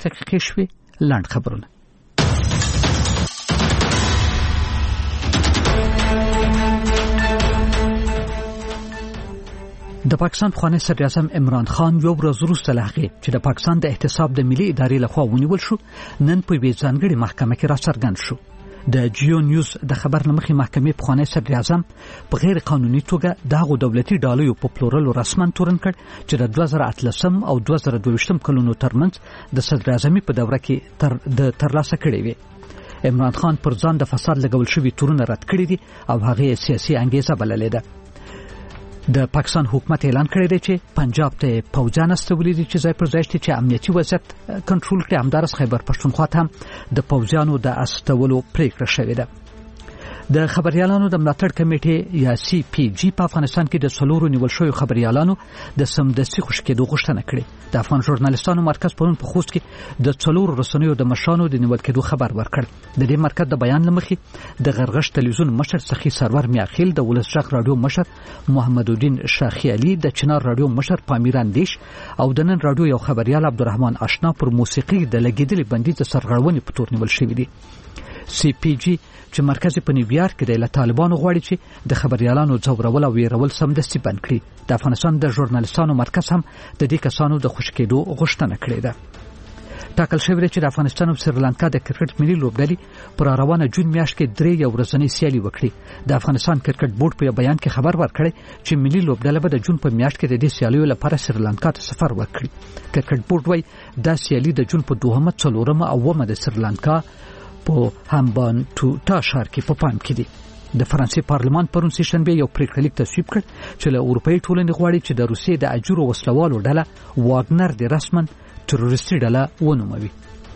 دقیقې شوې. لاند خبرونه. د پاکستان پخوانی صدر اعظم عمران خان یو ورځ وروسته له هغې چې د پاکستان د احتساب د ملي ادارې لخوا ونیول شو نن په یوې ځانګړې محکمه کې راڅرګند شو. د جیو نیوز د خبر لمخې محکمې پخوانی صدر اعظم په غیر قانوني توګه دغه دولتي ډالۍ په پلورلو رسما تورن کړ چې د 2013 او 2022 کلونو ترمنځ د صدر اعظمي په دوره کې ترلاسه کړې وي. عمران خان پر ځان د فساد لګول شوی تورونه رد کړی دي او هغه سیاسي انګیزه بللې ده. د پاکستان حکومت اعلان کړی دی چې پنجاب ته پوځیان استولي دي چې ځای پر ځای چې امنیتي وضعیت کنټرول کړي. همدارس خیبر پښتونخوا ته هم د پوځیانو د استولو پریکړه شوې ده. د خبريالانو د ملاتړ کمیټې یا سی پی جی په افغانستان کې د څلورو نیول شویو خبريالانو د سمدستي خوشکېدو غوښتنه کړې. د افغان ژورنالیستانو مرکز پرون په خوست کې د څلورو رسنیو د مشرانو د نیول کېدو خبر ورکړ. د دې مرکز د بیان لمخې د غرغش تلویزیون مشر سخی سرور میاخیل، د ولس ژغ رادیو مشر محمد الدین شاخی علي، د چنار رادیو مشر پامیر اندیش او د نن رادیو یو خبريال عبدالرحمن آشنا پر موسیقي د لګیدلې بندیز سرغړونې په تور نیول شوې دي. سی پی جی چې مرکز په نیویارک کې د طالبانو غواړي چې د خبريالانو ځورول او ویرول سمدستي بند کړي. د افغانستان د ژورنالیستانو مرکز هم د دې کسانو د خوشکېدو غوښتنه کړې ده. ټاکل شوی دی چې د افغانستان او سریلانکا د کرکټ ملي لوبډلې پر روانه جون میاشت کې 3 یو ورځنۍ سیالي وکړي. د افغانستان کرکټ بورډ په بیان کې خبر ورکړی چې ملي لوبډله به د جون په میاشت کې د دې سیالیو لپاره سریلانکا ته سفر وکړي. کرکټ بورډ وايي دا سیالي د جون په 2 4 او 9 د سریلانکا په همبان ټوټا ښار کې په پام کې دي. د فرانسې پارلمان پرون سه شنبه یو پریکړه لیک تصویب کړ چې له اروپאי ټولنې غواړي چې د روسیې د اجورو وسلوالو ډله واګنر د رسمن تروریستي ډله ونوموي.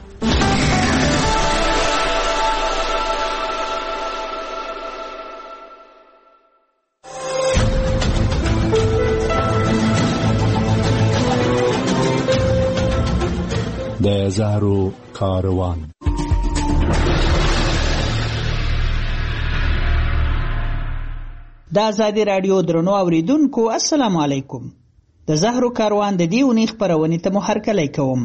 د زهرو کاروان. د آزادی رادیو درنو اوریدونکو السلام علیکم. د زهرو کاروان د دې اونۍ خبرونې ته مو هرکلی کوم.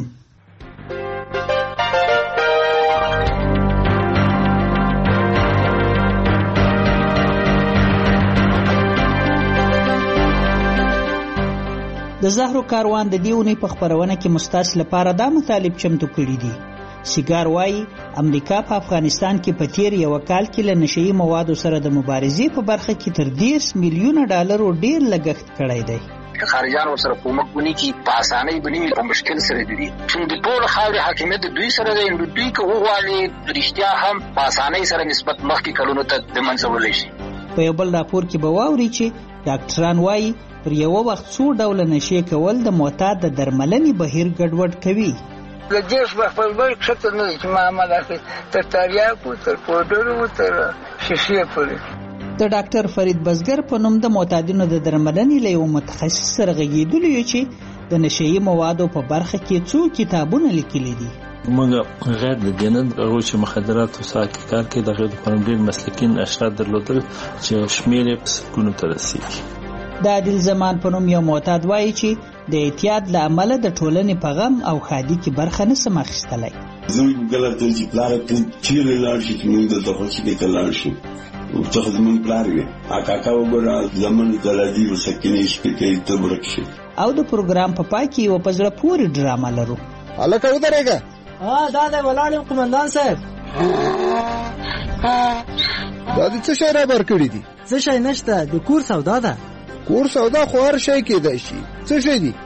د زهرو کاروان د دې اونۍ په خبرونه کې مستاس لپاره دا مطالب چمتو کړي دي. سیګار وايي امریکا په افغانستان کې په تیر یو کال کې له نشئی موادو سره د مبارزې په برخه کې تر 10 میلیونه ډالرو ډیر لګښت کړی دی. خارجان سره کومک ونی کی په اسانۍ بنوي په مشکل سره دي چې د ټول خاورې حاکمیت دوی سره دی. دوی که وغواړي رښتیا هم په اسانۍ سره نسبت مخکې کلونو ته د منځولای شي. په یو بل راپور کې به واوري چې ډاکټران وايي پر یو وخت څو ډول نشي کول د معتاد د درملنې بهیر ګډوډ کوي. د دیش په بل څه نه چې معاملې کوي تر تریاکو تر پودرو تر شیشې پورې. د ډاکټر فرید بزګر په نوم د معتادینو د درملنې له یو متخصص سره غږیدلی چې د نشئی موادو په برخه کې څو کتابونه لیکلي دي. موږ غیر د جنن او چې مخدرات او ساکي کار کې د غیر قانوني مسلکین اشرار درلودل چې شمیر په سکونو تر رسیدي. د عادل زمان په نوم یو معتاد وایي چې د اعتیاد له امله د ټولنې په غم او ښادي کې برخه نه سم اخیستلی. زموږ ګلته چې پلار ته چیرې لاړ شي چې موږ دلته خوشي کې لاړ شو څه زمون پلار وي کاکا وګوره زمون کلاجی وسکینې شپې ته ورکشي. او د پروګرام په پای کې یو پزړه پورې ډراما لرو. الکه ودرېګه دا د ولاړ قومندان صاحب دا د څه شی را بر کړی دي؟ څه شی نشته، د کور سودا ده. کور سودا خو هر شی کېدای شي. څه شی دي؟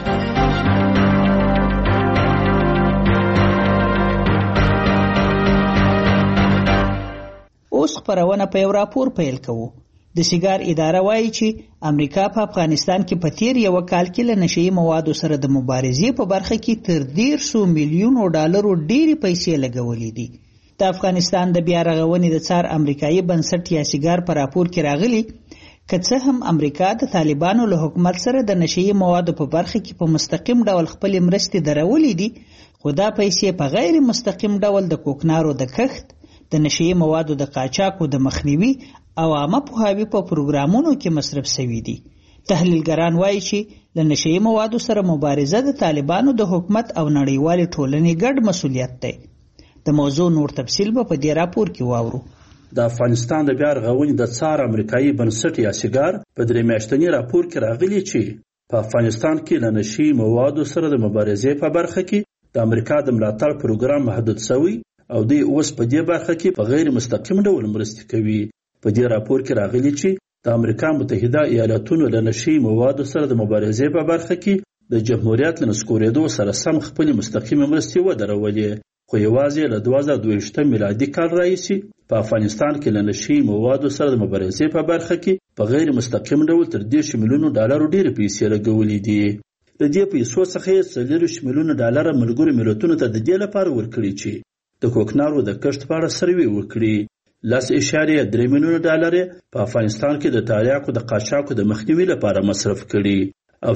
اوس خبرونه په یو راپور پیل کوو. د سیګار اداره وایي چې امریکا په افغانستان کې په تیر یو کال کې له نشئی موادو سره د مبارزې په برخه کې تر 100 میلیونو ډالرو ډېری پیسې لګولې دي. د افغانستان د بیا رغونې د څار امریکایي بنسټ یا سیګار په راپور کې راغلي که څه هم امریکا د طالبانو له حکومت سره د نشئی موادو په برخه کې په مستقیم ډول خپل مرستې درولې دي، خو دا پیسې په غیر مستقیم ډول د کوکنارو د کښت، د نشئی موادو د قاچاقو د مخنیوي او عامه پوهاوي په پروګرامونو کې مصرف شوي دي. تحلیلګران وایي چې له نشهیي موادو سره مبارزه د طالبانو د حکومت او نړیوالې ټولنې ګډ مسؤلیت دی. د موضوع نور تفصیل به په دې راپور کې واورو. د افغانستان د بیا رغونې د څار امریکایي بنسټ یا سیګار په 3 میاشتني راپور کې راغلي چې په افغانستان کې له نشهیي موادو سره د مبارزې په برخه کې د امریکا د ملاتړ پروګرام محدود شوی او دوی اوس په دې برخه کې په غیر مستقیم ډول مرستې کوي. په دې راپور کې راغلي چې د امریکا متحده ایالاتونو له نشهیي موادو سره د مبارزې په برخه کې د جمهوریت له نسکورېدو سره سم خپلې مستقیمې مرستې ودرولې، خو یوازې له 2022 میلادي کال راهیسې په افغانستان کې له نشهیي موادو سره د مبارزې په برخه کې په غیر مستقیم ډول تر 10 میلیونو ډالرو ډېرې پیسې لګولې دي. د دې پیسو څخه یې 40 میلیونو ډالر ملګرو ملتونو ته د دې لپاره ورکړي چې د کوکنارو د کښت په اړه سروې وکړي. 10.3 میلیونه ډالر په افغانستان کې د تریاکو د قاچاقو د مخنیوي لپاره مصرف کړي او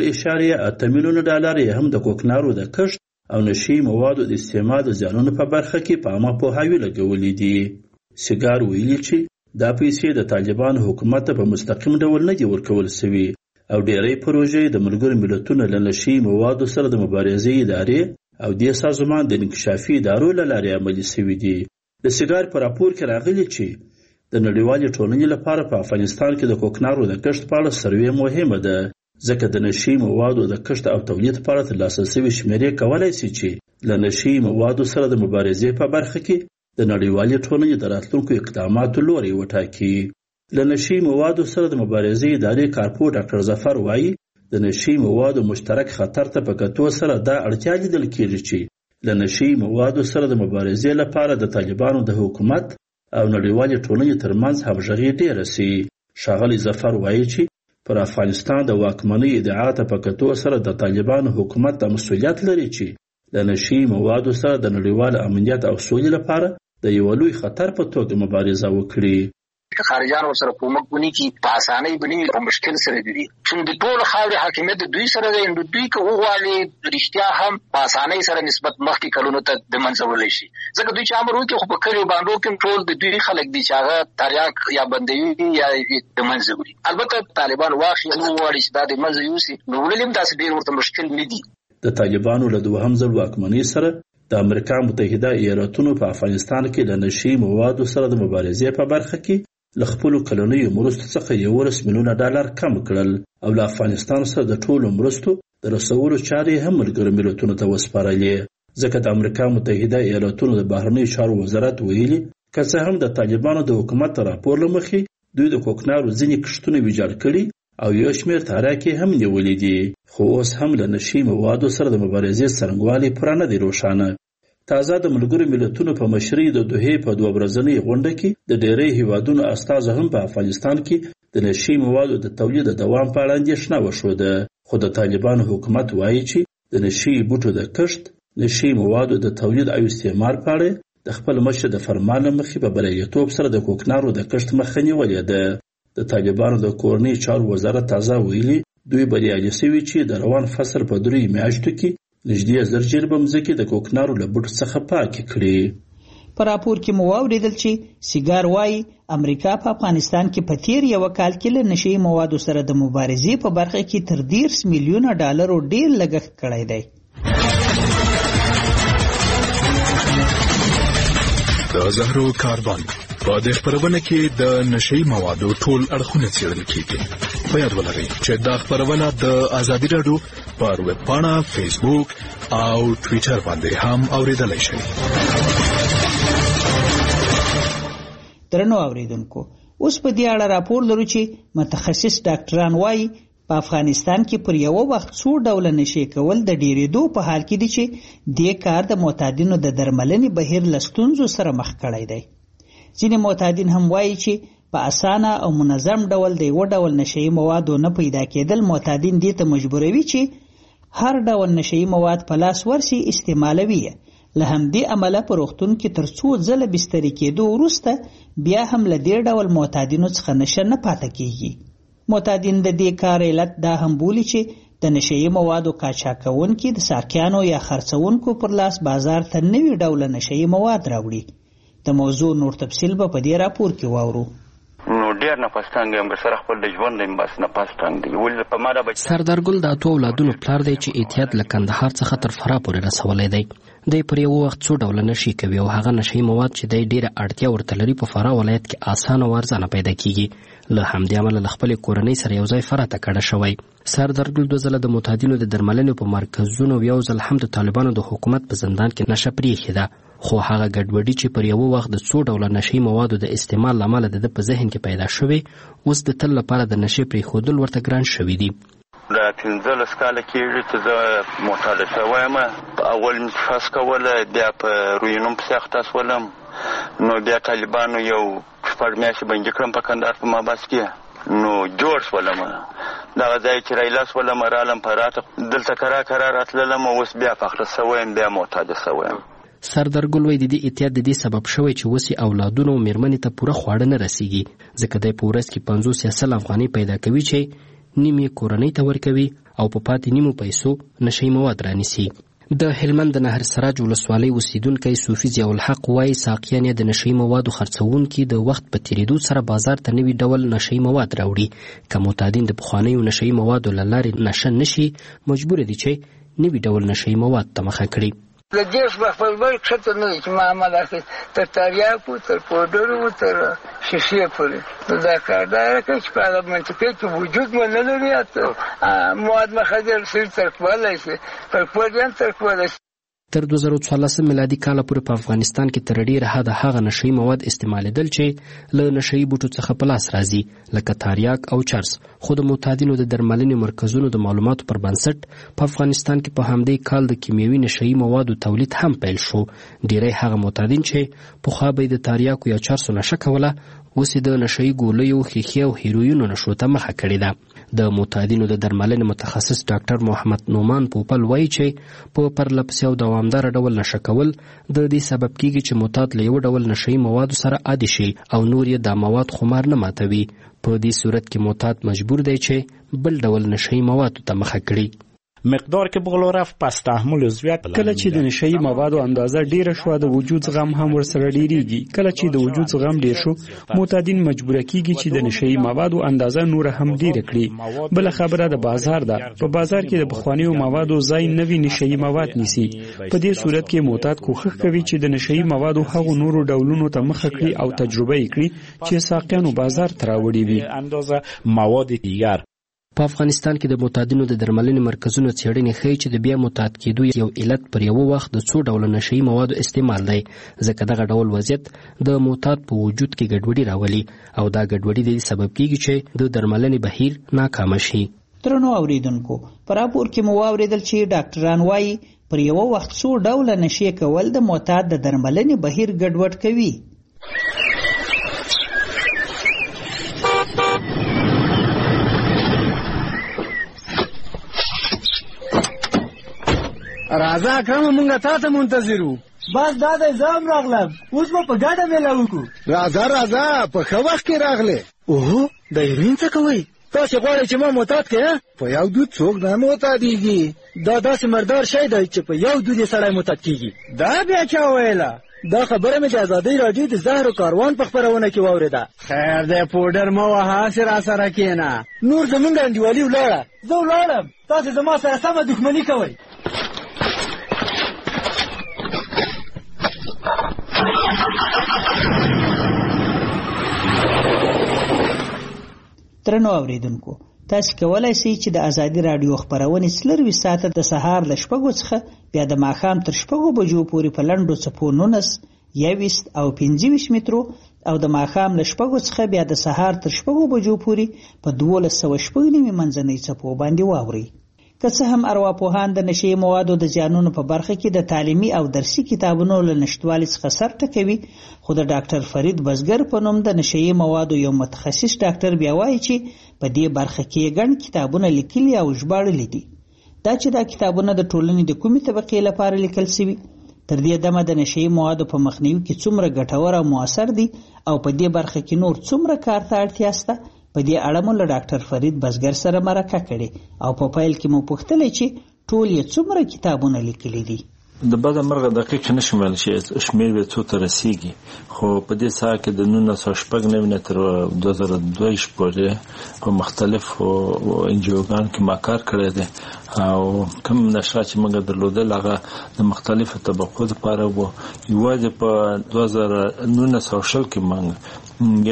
4.8 میلیونه ډالر یې هم د کوکنارو د کښت او نشهیي موادو د استعمال د زیانونو په برخه کې په عامه پوهاوي لګولې دي. سیګار ویلي چې دا پیسې د طالبانو حکومت ته په مستقیم ډول نه دي ورکول شوي او ډېری پروژې د ملګرو ملتونو له نشهیي موادو سره د مبارزې ادارې او دې سازمان د انکشافي ادارو له لارې عملي شوي دي. د سیګار په راپور کې راغلي چې د نړیوالې ټولنې لپاره په افغانستان کې د کوکنارو د کښت په اړه سروې مهمه ده، ځکه د نشهیي موادو د کښت او تولید په اړه ترلاسه شوي شمیرې کولی شي چې له نشهیي موادو سره د مبارزې په برخه کې د نړیوالې ټولنې د راتلونکو اقداماتو لوری وټاکي. له نشهیي موادو سره د مبارزې ادارې کارپو ډاکټر ظفر وایي د نشهیي موادو مشترک خطر ته په کتو سره دا اړتیا لیدل کېږي چې له نشهیي موادو سره د مبارزې لپاره د طالبانو د حکومت او نړیوالې ټولنې ترمنځ همغږي ډېره شي. ښاغلی ظفر وایي چې پر افغانستان د واکمنۍ ادعا ته په کتو سره د طالبانو حکومت د مسؤلیت لري چې د نشهیي موادو سره د نړیوال امنیت او سولې لپاره د یو لوی خطر په توګه مبارزه وکړي. که خارجان ورسره کومک ونی کی په اسانۍ باندې په مشکل سره دي چې د ټول خاورې حاکمیت دوی سره دی، دوی که وغواړي رښتیا هم په اسانۍ سره نسبت مخکې کلونو ته د منځولی شي، ځکه دوی چې امر وکړي خو په کلیو باندو کې ټول د دوی خلک دي چې هغه تریاک یا بندوي یا د منځه وړي. البته طالبان واخلي وغواړي چې دا د منځه یوسي، نو وړل هم داسې ډېر ورته مشکل نه دي. د طالبانو له دوهم ځل واکمنۍ سره د امریکا متحده ایالاتونو په افغانستان کې د نشهیي موادو سره د مبارزې په برخه کې له خپلو کلنیو مرستو څخه 11 میلیونه ډالر کم کړل او له افغانستان سره د ټولو مرستو د رسولو چارې هم ملګرو ملتونو ته وسپارلې، ځکه د امریکا متحده ایالاتونو د بهرنیو چارو وزارت ویلي که څه هم د طالبانو د حکومت راپور له مخې دوی د کوکنارو ځینې کښتونه ویجاړ کړي او یو شمېر تاراکې هم نیولې دي، خو اوس هم له نشهیي موادو سره د مبارزې څرنګوالی پوره نه دی روښانه. تازه د ملګرو ملتونو په مشرۍ د دوحې په 2 ورځنۍ غونډه کې د ډېری هیوادونو استازو هم په افغانستان کې د نشهیي موادو د تولید د دوام په اړه اندېښنه وښوده، خو د طالبانو حکومت وایي چې د نشهیي بوټو د کښت، نشهیي موادو د تولید او استعمال په اړه د خپل مشر د فرمان له مخې په بریالیتوب سره د کوکنارو د کښت مخه نیولې ده. د طالبانو د کورنۍ چارو وزارت تازه ویلي دوی بریالي شوي چې د روان فصل په 3 میاشتو کې نږدې 1000 جریبه مځکې د کوکنارو له بوټو څخه پاکې کړي. په راپور کې مو واورېدل چې سیګار وایي امریکا په افغانستان کې په تیر یو کال کې له نشهیي موادو سره د مبارزې په برخه کې تر 10 میلیونه ډالرو ډېر لګښت کړی دی. د زهرو کاروان په دې خبرونه کې د نشهیي موادو ټول اړخونه څېړل کېږي. په یاد ولرئ چې دا خبرونه د ازادي راډیو پر ویب پاڼه، فیسبوک او ټویټر باندې هم اوریدلای شئ. درنو اوریدونکو، اوس په دې اړه راپور لرو چې متخصص ډاکټران وایي په افغانستان کې پر یو وخت څو ډول نشي کول د ډیریدو په حال کې دي چې دې کار د معتادینو د درملنې بهیر له ستونزو سره مخ کړی دی. ځینې معتادین هم وایي چې په اسانه او منظم ډول د یو ډول نشهیي موادو نه پیدا کېدل معتادین دې ته مجبوروي چې هر ډول نشهیي مواد په لاس ورسي استعمالوي. له همدې امله په روغتون کې تر څو ځله بستري کېدو وروسته بیا هم له دې ډول معتادینو څخه نشه نه پاتې کېږي. معتادین د دې کار علت دا هم بولي چې د نشهیي موادو قاچاقونکي د ساقیانو یا خرڅونکو پر لاس بازار ته نوي ډول نشهیي مواد راوړي. د موضوع نور تفصیل به په دې راپور کې واورو. نو ډیر نفس تنګ یم سره خپل د ژوند یم بس نفس تنګ دی ول په ما د سردار ګل د اتو اولادونو پلار دی چې احتیاط له کندهار څخه تر فراه پورې رسولی دی. دی پر یو وخت څو ډوله نشي کوي او هغه نشي مواد چې دی ډیره اړتیا ورته لري په فراه ولایت کې اسانه او ارزانه پیدا کیږي. له همدې امله له خپلې کورنۍ سره یو ځای فراه ته کډه شوی. سردار ګل 2 ځله د معتادینو د درملنې په مرکزونو یو ځل هم د طالبانو د حکومت په زندان کې نشه پرېښې ده. خو هغه ګډوډي چې پر یو وخت د څو ډوله نشي موادو د استعمال لامل د په ذهن کې پیدا شوی اوس د تل لپاره د نشي پرېښودل ورته ګران شوی دی. د 15 کال کېږي چې زه معتاد شوم. اول متفاس کوله بیا په روینوم په سخت اسولم نو بیا طالبانو یو فرمیاشي باندې کړم په کندهار په ماباس کې نو جوړ شولم. دا ځای چې رایلاس ولم رالم پراته دلته قرار اتللم اوس بیا فخر سویم بیا معتاد سویم. سردار ګل وایي د دې احتیاط د دې سبب شوی چې اوس یې اولادونو او میرمنې ته پوره خواړه نه رسیږي ځکه دی په ورځ کې 50 افغانۍ پیدا کوي چې نیم یې کورنۍ ته ورکوي او په پاتې نیمو پیسو نشي مواد رانیسي. د هلمند د نهر سراج ولسوالۍ اوسیدونکی صوفي ضیاء الحق وایي ساقیان یې د نشي موادو خرڅوونکي د وخت په تیریدو سره بازار ته نوي ډول نشي مواد راوړي. که معتادین د پخوانیو نشي موادو له لارې نشه نشي مجبور دي چې نوي ډول نشي مواد ته مخه کړي. له دې څخه خپل ورک ښه نه چې ما عمل اخلي تر تریاکو تر پودرو تر شیشې پورې دا کار دا چې په هغه منطقه کې وجود مو نه لري مواد مخدر سر تر کولای شي پر پودر تر کولای شي. تر 2014 میلادي کال پورې په افغانستان کې تر ډیره حده هغه نشي مواد استعمالیدل چې له نشي بوټو څخه په لاس راځي لکه تاریاک او چرس. خو د معتادینو د درملنې مرکزونو د معلوماتو پر بنسټ په افغانستان کې په همدې کال د کیمیاوي نشي موادو تولید هم پیل شو. ډیری هغه معتادین چې پخوا به د تاریاکو یا چرسو نشه کوله اوس د نشي ګولیو خیخي او هیروینو نشو ته مخه کړې ده. د معتادینو د درملنې متخصص ډاکټر محمد نومان پوپل وایي چې په پرلپسې او دوامدار ډول نشه کول د دې سبب کیږي چې معتاد له یو ډول نشي موادو سره عادي شي او نور یې د مواد خمار نه ماتوي. په دې صورت کې معتاد مجبور دی چې بل ډول نشي موادو ته مخه کړي. مقدار که بغلو رفت پس تحمل زیات کله چې د نشي موادو اندازه ډیره شو د وجود زغم هم ورسره ډیریږي. کله چې د وجود زغم ډیر شو معتادین مجبور کیږي چې د نشي موادو اندازه نور هم ډیره کړي. بل خبره د بازار ده. په بازار کې د بخوانیو موادو ځای نوي نشي مواد نیسي. په دې صورت کې معتاد کوښښ کوي چې د نشي موادو هغو نورو ډولونو ته مخه کړي او تجربه یې کړي چې ساقیانو بازار ته راوړي وي. اندازه مواد دیگر په افغانستان کې د معتادینو د درملنې مرکزونو څېړنې ښیي چې د بیا معتاد کېدو یو علت پر یو وخت د څو ډوله نشي موادو استعمال دی ځکه دغه ډول وضعیت د معتاد په وجود کې ګډوډي راولي او دا ګډوډي د دې سبب کیږي چې د درملنې بهیر ناکام شي. درنو اوریدونکو په راپور کې مو واوریدل چې ډاکټران وایي پر یو وخت څو ډوله نشي کول د معتاد د درملنې بهیر ګډوډ کوي. راځه کوم مونږه تاسو منتظرو. بس دا د زام راغلم اوس مو په ګاډه مېلا وکړو. راځه په ښه وخت کې راغله. اوه د هیروین څه کوي؟ تاسو غواړئ چې ما معتاد کړئ؟ په یو دود څوک نه معتادیږي. دا داسې مردار شی دی چې په یو دود یې سړی معتاد کیږي. دا بیا چا ویله؟ دا خبره مې د ازادۍ راډیو د زهر کاروان په خپرونه کې واورېده. خیر دی پوډر مه وهه هسې راسره کښېنه. نور زمونږ انډیوالي ولاړه. زه ولاړم تاسې زما سره سمه دښمني کوئ. درنو اوریدونکو تاسو کولای شئ چې د ازادي رادیو خبرونه سلروي ساعته د سهار ل 6 څخه بیا د ماښام تر 6 بجو پورې په لندو څپو 19 21 او 25 مترو او د ماښام ل 6 څخه بیا د سهار تر 6 بجو پورې په 1290 منځنۍ څپو باندې واوري. که څه هم ارواپوهان د نشي موادو د زیانونو په برخه کې د تعلیمي او درسي کتابونو له نشټوالي څخه سر ټکوي خو د ډاکټر فرید بزګر په نوم د نشي موادو یو متخصص ډاکټر بیا وایي چې په دې برخه کې ګڼ کتابونه لیکلي او ژباړلي دي. دا چې دا کتابونه د ټولنې د کومې طبقې لپاره لیکل شوي تر دې دمه د نشي موادو په مخنیوي کې څومره ګټور او موثر دي او په دې برخه کې نور څومره کار ته اړتیا شته په دې اړه مو له ډاکټر فرید بزګر سره مرکه کړې او په پیل کې مو پوښتلې چې ټول یې څومره کتابونه لیکلي دي. د بده مرغه دقیق نشم ویل چې شمیر به څو ته رسیږي، خو په دې ساعت کې د 1999 تر 2002 پورې په مختلفو انجیوګان کې ما کار کړی دی او کوم نشرات چې موږ درلودل هغه د مختلفو طبقو لپاره وو. یوازې په 2019 کې موږ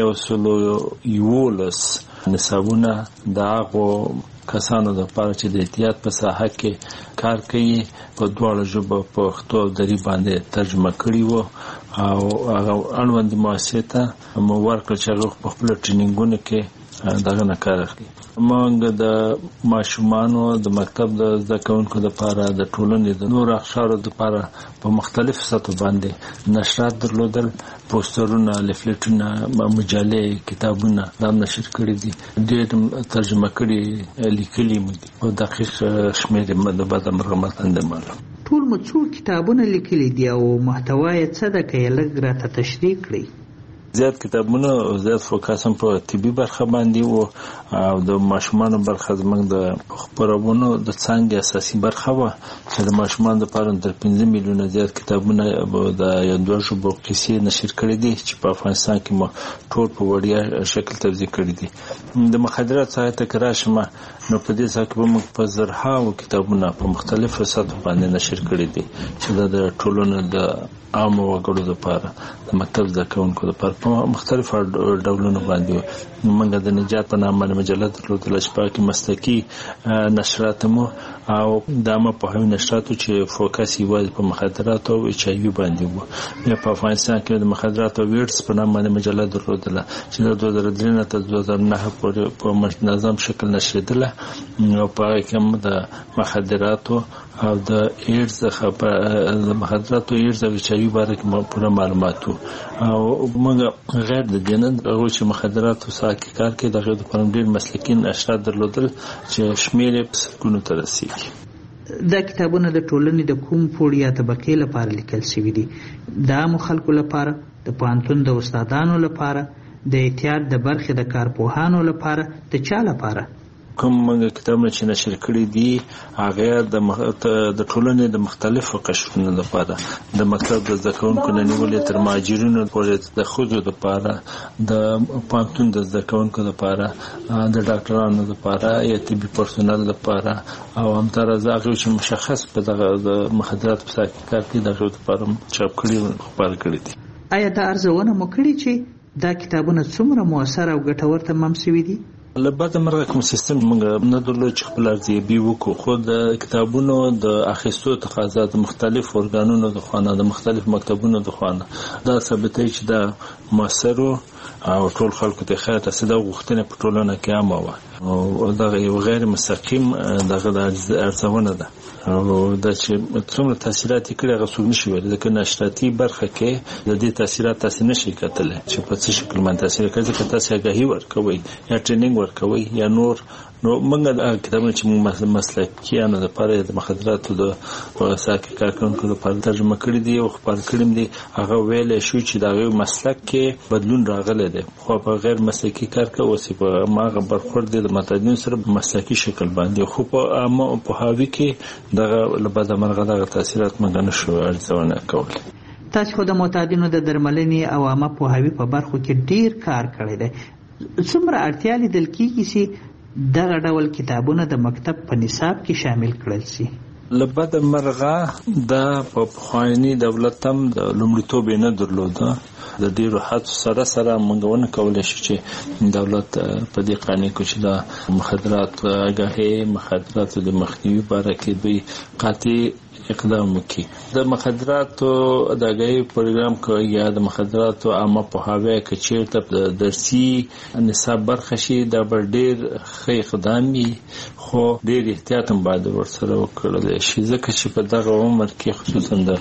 111 نصابونه د هغو کسانو لپاره چې د احتیاط په ساحه کې کار کوي په دواړو ژبو پښتو او دري باندې ترجمه کړي وو او هغه اړوند مؤسسې ته مو ورکړل چې هغه په خپل ټریننګونو کې دغه نه کار اخلي. موږ د ماشومانو د مکتب د زده کوونکو لپاره د ټولنې د نور اقشارو لپاره په مختلفو سطحو باندې نشرات درلودل، پوسټرونه، لیفلیټونه، مجلې، کتابونه دا نشر کړي دي، ډېر ترجمه کړي لیکلي دي او دقیق شمېر د بعد مرغمتن د معلوم. ټول مو څو کتابونه لیکلي دي او محتوا یې څه ده که یې لږ راته تشریح کړئ؟ زیات کتابونه او زیات فوکس هم په طبي برخه باندې وو او د ماشومانو برخه زموږ د خبرونو د څنګه اساسي برخه وه چې د ماشومانو لپاره تر 5 میلیونه زیات کتابونه د یادو ژبو قصې نشر کړي دي چې په افغانستان کې مو ټول په وړیا شکل توزیع کړي دي. د مخدرات څخه تکرار شمه نو په دې ځکه به موږ په زرهاو کتابونه په مختلفو سطحو باندې نشر کړي دي چې د ټولنو د عام وګړو لپاره د مکتب زده کوونکو لپاره په مختلفو ډولونو باندې موږ د نجات په نامه مجله درلودله چې پکې مسلکي نشرات مو او دامه په هغه نشراتو چې فوکس یې په مخدرات او ایچ ای وی باندې وو. په افغانستان کې د مخدرات او ویډز په نامه مجله درلودله چې د 2003 تر 2009 پورې په منظم شکل نشریدله او په هغه کې د مخدرات او د ایډز خبر د مخدرات او ایډز او ایچ ای وی باره کې پوره معلومات او موږ غیر د دینن او چې مخدرات او ساکي کار کې دغه د پرمډیر مسلکین اشرات درلودل چې شمیر په سکونو تر رسیدي. دا کتابونه د ټولنې د کوم پوړ یا طبقې لپاره لیکل شوي دي؟ د عامو خلکو لپاره، د پوهنتون د استادانو لپاره، د احتیاط د برخې د کارپوهانو لپاره، د چا لپاره؟ کوم کتابونه چې نشر کړي دي هغه د ټولنې د مختلفو قشرونو لپاره، د مکتب د زده کوونکو نه نیولې تر مهاجرینو پورې، د ښځو لپاره، د پوهنتون د زده کوونکو لپاره، د ډاکټرانو لپاره یا طبي پرسونل لپاره او همدارس هغه چې مشخص په دغه د مخدرات په ساکي کار کې دغه لپاره چاپ کړي او خپاره کړي دي. آیا دا ارزونه مو کړې چې دا کتابونه څومره مؤثر او ګټور تمام شوي دي؟ لبعد مرغه کوم سیستم موږ نه درلود چې خپل ارزیابي وکړو، خو د کتابونو د اخیستو تقاضا د مختلف ارګانونو د خوانه د مختلف مکتبونو د خوانه دا ثابتوي چې دا مؤثر او ټول خلکو ته خیر رسیدو غوښتنه په ټولنه کې عامه وه او دا یو غیر مستقیم دغه ارزونه ده او دا چې څومره تاثیرات کړي هغه څوک نشي ویلی، ځکه نشراتي برخه کې د دې تاثیرات تاسو نشئ کتلی چې په څه شکل باندې تاثیر کوي، ځکه تاسو آګاهي ورکوئ یا ټریننګ ورکوئ یا نور. نو موږ د کتابونو چې موږ مسلکیانو لپاره د مخدراتو د ساکي کارکونکو لپاره ترجمه کړي دي او خپاره کړي دي هغه ویل شو چې دا یو مسلک کې بدلون راغلی دی، خو په غیر مسلکي کار کې اوسې په ماغه برخورد د متدین سره په مسلکي شکل باندې، خو په عامه په هاوی کې دغه لبعد مرغه دغه تاثیرات موږ نشو ارزونه کولی. تاسو خو د معتادینو د درملنې او عامه پوهاوي په برخو کې ډیر کار کړی دی. څومره اړتیا لیدل کېږي چې دغه ډول کتابونه د مکتب په نصاب کې شامل کړل شي؟ لبعد مرغه دا په پخواني دولت هم د لومړیتوب نه درلوده، د ډیرو هڅو سره موږ ونه کولی شو چې دولت په دې قانون کې چې د مخدرات آګاهي مخدراتو د مخنیوي باره کې دوی قاطع اقدام وکړي. د مخدراتو د آګاهي پروګرام کوي یا د مخدراتو عامه پوهاوی کې چیرته د درسي نصاب برخه شي دا به ډیر ښه اقدام وي، خو ډیر احتیاط هم باید ورسره وکړل شي، ځکه چې په دغه عمر کې خصوصا د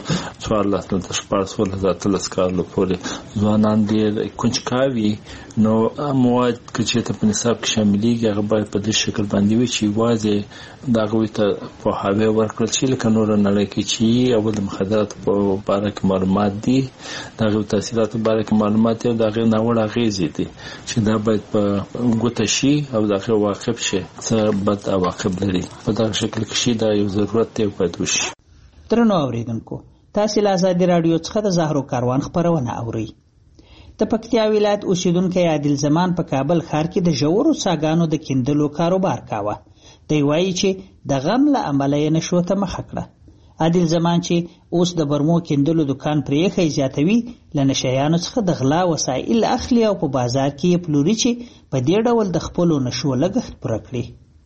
14 کالو پورې ځوانان ډیر کنجکاوي، نو مواد چې په نصاب کې شاملېږي هغه باید په دې شکل باندې وي چې یوازې دغه ته پوهاوی ورکړل شي، لکه نور نړۍ کې چې اول د مخدراتو په باره کې معلومات دي، دغه تاثیراتو باره کې معلومات دي او دغه ناوړه اغېزې دي چې دا باید په ګوته شي او دغه واقف شي څه بد عواقب لري، په دغه شکل کې شي دا یو ضرورت دی باید وشي. درنو اوریدونکو، تاسو له آزادي رادیو څخه د زهرو کاروان خبرونه اورئ. د پکتیا ولایت اوسیدونکی عادل زمان په کابل ښار کې د ژورو څاګانو د کیندلو کاروبار کاوه. دی وایي چې د غم له امله یې نشو ته مخه کړه. عادل زمان چې اوس د برمو کیندلو دکان پرېښی زیاتوي، له نشیانو څخه د غلا وسایل اخلي او په بازار کې یې پلوري چې په دې ډول د خپلو نشو لګښت پوره کړي.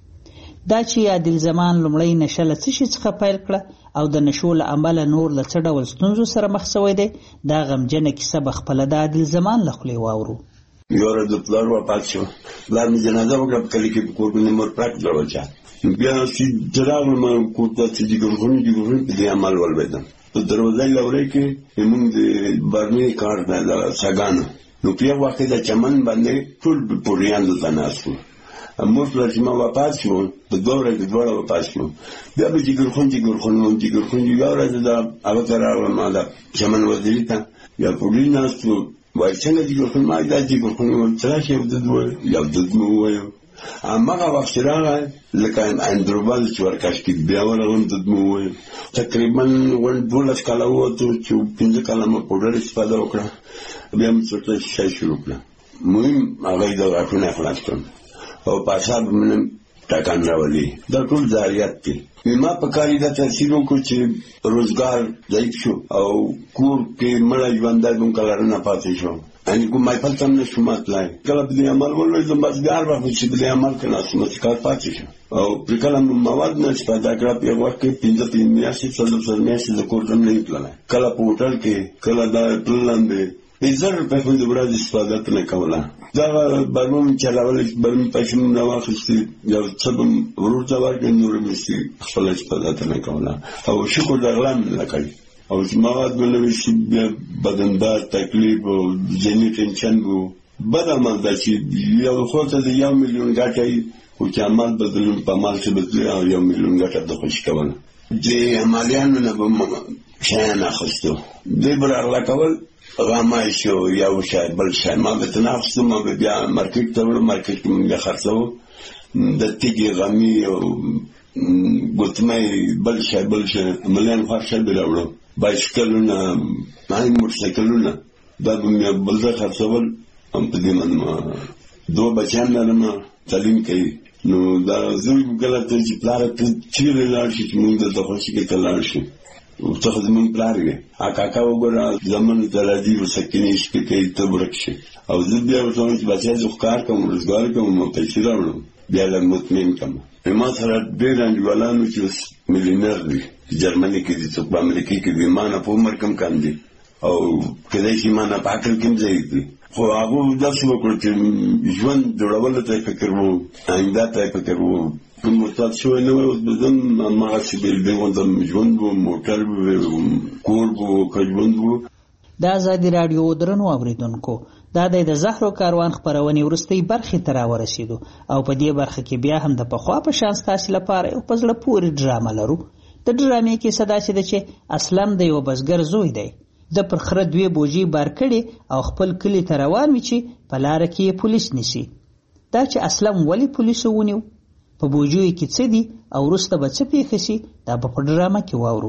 دا چې عادل زمان لومړی نشه له څه شي څخه پیل کړه او د نشو له امله نور له څه ډول ستونزو سره مخ شوی دی، دا غمجنه کیسه به خپله د عادل زمان له خولې واورو. یو ورځ د پلار وفات شو. پلار مې جنازه وکړه په کلي کې په کور باندې مور پراته ده وچه. بیا چې راغلم کور ته چې جګرخوني په دې عمل ولوېدم. په دروازه لورۍ کې زموږ د برمې کار دی د څاګانو. نو په یو وخت کې د چمن باندې ټول پوریان دلته ناست وو. مور پلار چې ما وفات شو، په دوه ورځې دواړه وفات شو. بیا به جګرخون یوه ورځ د هغه ته راغلم د چمن وزیري ته، بیا پولیس ناست وو. وایي څنګه جګرخون؟ ما دا جګرخون وویل څه راشي یو دود وویل، یو دود مې وویل. هماغه وخت چې راغی لکه اندروبال چې ورکش کې بیا ورغلم دود مې وویل. تقریبا 12 کاله ووتو چې 15 کاله مې پوډر استفاده وکړه. بیا مې څوټه شی شروع کړه. مهم هغه یې د غاښونه خلاص کړم او پاساب منم ټاکان راولي. دا ټول ضایعات دي. ما په کاري دا تاثیر وکړ چې روزګار ضعیف شو او کور کې مړه ژوندی دوم کلاره نه پاتې شو. یعنې کوم محفل ته هم نه شو متلی. کله په دې عمل ولوېدم، بس بیا هر وخت چې په دې عمل کې ناست کار پاتې شو او پرې کله مواد نه استفاده کړه. په یو وخت کې 15 میاشتې 4 میاشتې د کور ته نه تللی. کله په هوټل کې، کله دا تللم به 1000 روپۍ خو د ورځې استفاده ته نه کوله. دا برمه مې چلولی، برمې پیسې مې نه واخیستې، یو څه به ورور ته ورکړې، نور مې خپله استفاده ته نه کوله. او شکر د غلا مې نه کوي. او چې مواد مې نه ویشتې، بیا بدندار تکلیف او ذهني ټینشن و. بد عمل ده چې یو خو ته د 1 میلیون ګټه وي، خو چې عمل بدلون په عمل کې بدلوي او 1 میلیون ګټه د خوشي کوله. د عملیانو نه به شیان اخیستو، دوی به راغلا کول، غامای شو یو شای بل شای. ما به تنافسو، ما به بیا مارکیټ ته وړو، مارکیټ کې مونږ خرڅوو. د تیږې غمي او ګوتمۍ بل شای ملیان هر شای به راوړو. بایسکلونه، موټرسایکلونه، دا به مې بل ځای خرڅول. هم په دې باندې ما 2 بچیان لرم، تعلیم کوي. نو دا زوی کله ته چې پلاره ته چیرې لاړ شي چې مونږ دلته خوښي کې ته لاړ شو، ته خو زمونږ پلار یې. کاکا وګوره زمن ته راځي وسکنې شپې کوي، ته ورک شي. او زه بیا ورته وایم چې بچی زه خو کار کوم، روزګار کوم، ما پیسې راوړم، بیا لږ مطمئن کړم. ما سره ډېر انډیوالانو چې اوس میلیونر دي، جرمني کې دي، څوک په امریکا کې دي، ما نه په عمر کم کم دي او کېدای شي ما نه په عقل کې هم ضعیف دي. خو هغو داسې وکړو چې ژوند جوړولو ته یې فکر و، آینده ته یې فکر و. کوم استاد شوی نه وی، اوس به ځم هماغسې بېلډینګ غوندې ژوند و، موټر و، کور و، که ژوند و. د ازادي راډیو درنو اوریدونکو، دا د زهرو کاروان خپرونې وروستۍ برخې ته راورسېدو او په دې برخه کې بیا هم د پخوا په شان ستاسې لپاره یو په زړه پورې ډرامه لرو. د ډرامې کیسه داسې ده چې اسلم د یو بزګر زوی دی. د پر خره 2 بوجۍ بار کړي او خپل کلي ته روان وي چې په لاره کې یې پولیس نیسي. دا چې اسلم ولې پولیسو ونیو، په بوجیو کې څه دي او وروسته به څه پیښه شي، دا به په ډرامه کې واورو.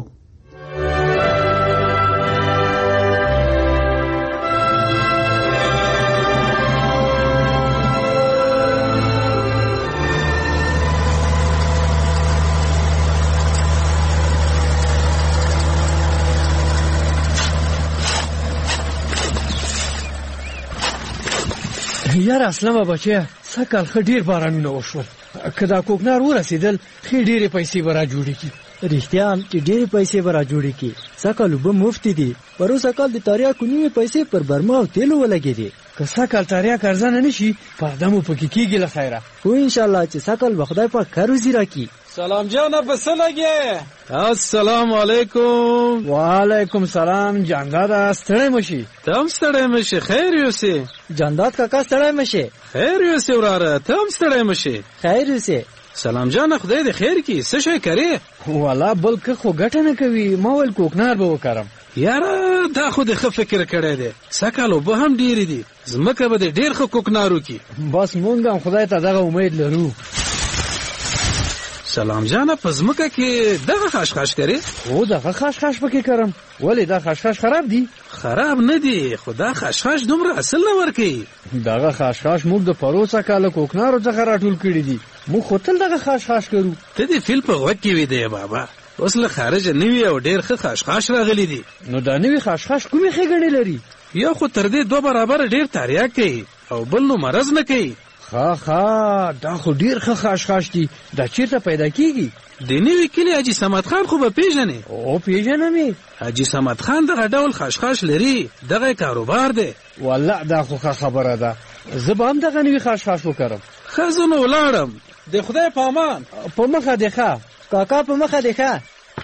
یار اسلامه بچیا، سکل خه ډیر بارانونه وشول. که دا کوکنار ورسېدل خې ډېرې پیسې به را جوړې کړي. رښتیا چې ډېرې پیسې به را جوړې کړي. سکل اوبه مفتې دي. پروسه کال د تریاکو نیمې پیسې پر برما او تیلو ولګېدې. که سکل تریاک ارزانه نه شي، پرده مو پکې کېږي له خیره. خو انشاءالله چې سکل به خدای پاک ښه روزي راکړي. سلام جانه په څه لګې؟ السلام علیکم. وعلیکم سلام. جانداده ستړی مشي. ته هم ستړی مشي، خیر یوسې. جانداد کاکا ستړی مشي. خیر یوسې وراره، ته هم ستړی مشي. خیر یوسې. سلام جانه خدای دې خیر کړي. څه شی کوې؟ والا بل که خو ګټه نه کوي. ما ویل کوکنار به وکړم. یاره دا خو دې ښه فکر کړی دی. سږ کال اوبه هم ډېرې دي، ځمکه به دې ډېر ښه کوکنار وکړي. بس مونږ هم خدای ته دغه امید لرو. سلام جانه پزمکه کې دغه خاشخاش کوي؟ او دغه خاشخاش پکې کرم. ولې دا خاشخاش خراب دي؟ خراب نه دي، خو دا خاشخاش دومره اصل نه ورکي. دغه خاشخاش موږ د پروسه کاله کوکنارو څخه راټول کړی دي. موږ خو تل دغه خاشخاش کرو. ته دې فیل په غوږ کې وې دی بابا. اوس له خارجه نوي او ډېر ښه خاشخاش راغلي دي. نو دا نوي خاشخاش کومې ښېګڼې لري؟ یو خو تر دې 2 برابر ډېر تریاک کوي او بل نو مرض نه کوي. دا خو ډېر ښه خاشخاش دي. دا چیرته پیدا کیږي؟ د نوي کلي حاجي صمد خان خو به پیژنې؟ او پیژنم یې. حاجي صمد خان دغه ډول خاشخاش لري، دغه کاروبار دی. والله دا خو ښه خبره ده. زه به هم دغه نوي خاشخاش وکړم. ښه زه نو ولاړم. د خدای په امان. په مخه دې ښه کاکا، په مخه دې ښه.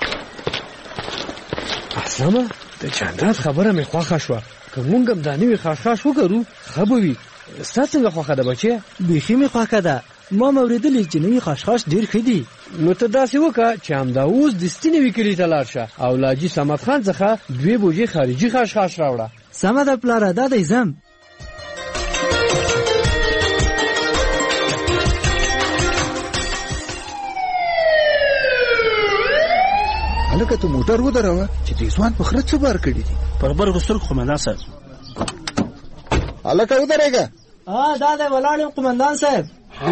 اسلامه د جانداد خبره مې خوښه شوه. که مونږ هم دا نوي خاشخاش وکړو ښه به وي. ستا څنګه خوښه ده بچیه؟ بیخي مې خوښه ده. ما اورېدلي چې نوي خاشخاش ډېر ښه دي. نو ته داسې وکړه چې همدا اوس دستي نوي کلي ته لاړ شه او له حاجي صمد خان څخه 2 بوجۍ خارجي خاشخاش راوړه. سمه ده پلاره، دا دی ځم. هلکه ته موټر ودروه چې دې ځوان په خره څه بار کړي دي. پر برګو سترګو قومندان صاحب. هلکه ودرېږه. دا دی ولاړ یم قومندان صاحب.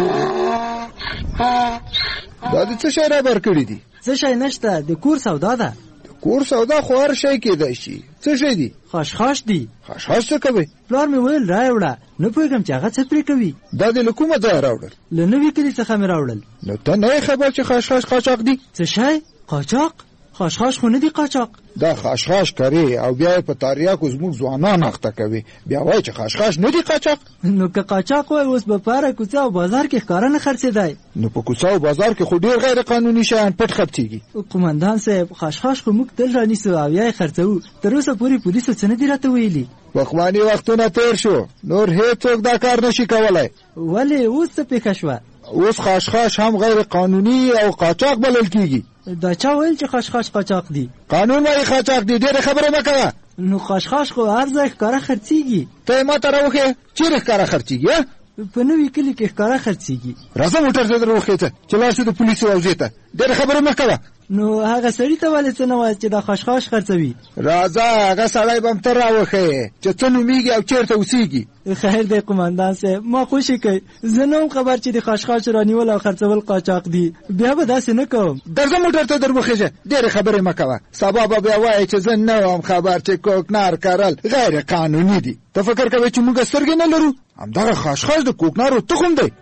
دا د څه شی را بار کړي دي؟ څه شی نشته، د کور سودا ده. د کور سودا خو هر شی کېدای شي. څه شی دي؟ خاشخاش دي. خاشخاش څه کوي؟ پلار مې ویل راوړه، نه پوهېږم چې هغه څه پرې کوي. دا دې له کومه ځایه راوړل؟ له نوي کلي څخه مې راوړل. نو ته نه یې خبر چې خاشخاش قاچاق دي؟ څه شی؟ قاچاق؟ خاشخاش خو نه دي قاچاق. دا خاشخاش کوي او بیا په تاریاکو زموږ ځوانان اخته کوي، بیا وایي چې خاشخاش نه دي قاچاق. نو که قاچاق وای اوس به په هره کوڅه او بازار کې ښکاره نه خرڅېدی. نو په کوڅه او بازار کې خو ډېر غیر قانوني شیان پټ خرڅېږي. قومندان صاحب خاشخاش خو موږ تل رانیسو او یا یې خرڅوو. تر اوسه پورې پولیسو څه نه دي راته ویلي. پخواني وختونه تېر شو، نور هېڅوک دا کار نشي کولی. ولې اوس څه پېښه شوه؟ اوس خاشخاش هم غیر قانوني او قاچاق بلل کېږي. دا چا ویل چې خاشخاش قاچاق دي؟ قانون وايي قاچاق دي. ډېرې خبرې مه کوه. نو خاشخاش خو هر ځای ښکاره خرڅېږي. ته یې ما ته راوښیې چېرې ښکاره خرڅېږي؟ په نوي کلي کې ښکاره خرڅېږي. راځه موټر ته در وخېته چې لاړ شو د پولیسو حوزې ته. ډېرې خبرې مه کوه. نو هغه سړي ته ولې څه نه وایې چې دا خاشخاش خرڅوي؟ راځه هغه سړی به هم ته راوښیې چې څه نومېږي او چېرته اوسېږي. خیر دی قومندان صاحب، ما خوشي کوي. زه نه وم خبر چې د خاشخاش رانیول او خرڅول قاچاق دي. بیا به داسې نه کوم. درځه موټر ته در وخېږه. ډېرې خبرې مه کوه. سبا به بیا وایې چې زه نه وم خبر چې کوکنار کرل غیر قانوني دي. ته فکر کوې چې موږ سترګې نه لرو؟ همدغه خاشخاش د کوکنارو تخم دی.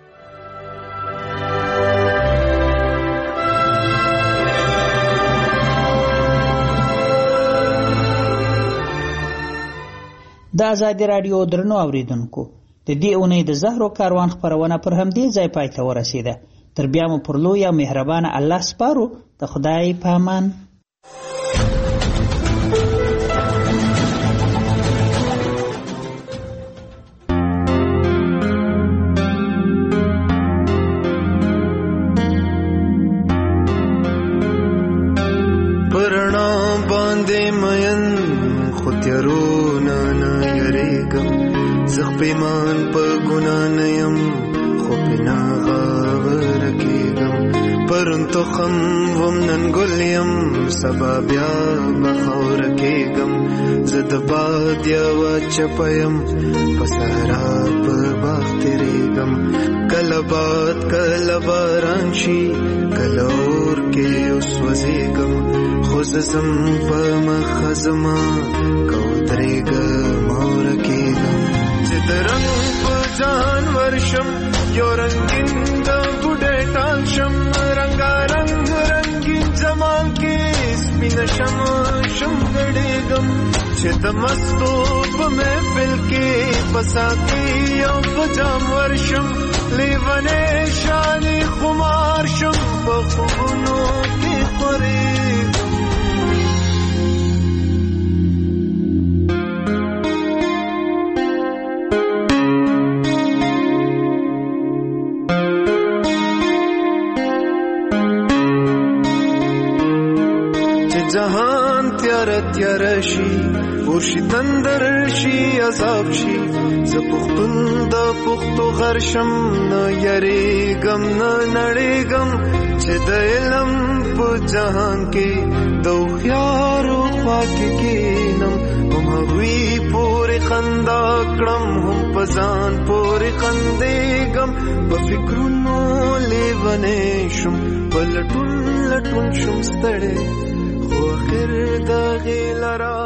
د ازادي راډیو درنو اوریدونکو، د دې اونۍ د زهرو کاروان خپرونه پر همدې ځای پای ته ورسېده. تر بیا مو پر لوی او مهربانه الله سپارو. د خدای په امان. پرنا باندې مین خو تیارونه نه یریږم، زه پیمان په ګناه نه یم خو پرې نه غاوره کېږم. پرون تخم وم نن ګل یم، سبا بیا به خاوره کېږم. زه د باد یوه چپه یم، په صحرا په باغ تېرېږم. کله باد کله باران شي، کله اور کې وسوځېږم. خو زه ځم په مخه زما که ودرېږم او ورکېږم. چې د رنګ په ځان ورشم، یو رنګین د بوډۍ ټال شم. رنګارنګ رنګین زمان کې سپینه شم ګډېږم. چې د مستو په محفل کې په ساقي او په جام ورشم. لیونی شانې خمار شم، په خوبونو کې خورېږم. جهان تیار تیار شي ورشي تندر شي عذاب شي زه پښتون د پښتو غرشم نه یریږم نه نړیږم چې د علم په جهان کې د هوښیارو خوا کې کینم هم هغوی پورې خندا کړم هم په ځان پورې خندېږم په فکرونو لیونی شم په لټون لټون شم ستړی خو اخر د هغې لاره